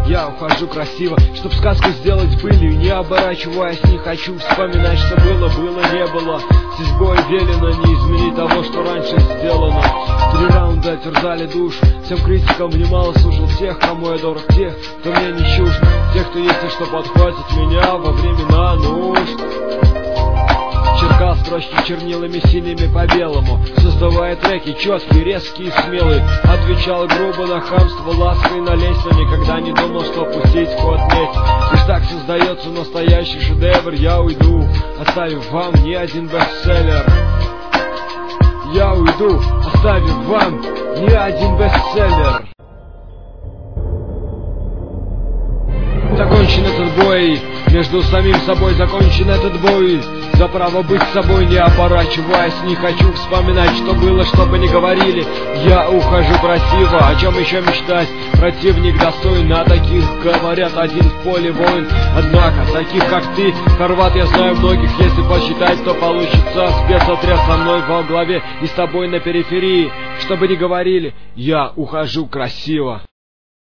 Я ухожу красиво, чтоб сказку сделать былью. Не оборачиваясь, не хочу вспоминать, что было, не было. Судьбой велено не изменить того, что раньше сделано. 3 раунда терзали душу, всем критикам внимало, слушал тех, кому я дорог, тех, кто мне не чужд, тех, кто есть и что подхватит меня во времена нужд. Черкал строчки чернилами синими по белому, создавая треки четкие, резкие и смелые. Отвечал грубо на хамство, лаской налезть, но никогда не думал, что пустить ход медь. Лишь так создается настоящий шедевр. Я уйду, оставив вам не один бестселлер. Я уйду, оставив вам не один бестселлер. Закончен этот бой, между самим собой закончен этот бой. За право быть собой не оборачиваясь, не хочу вспоминать, что было, что бы ни говорили. Я ухожу красиво, о чем еще мечтать? Противник достоин, а таких говорят один в поле воин. Однако, таких как ты, хорват, я знаю многих. Если посчитать, то получится спецотряд со мной во главе и с тобой на периферии. Что бы ни говорили, я ухожу красиво.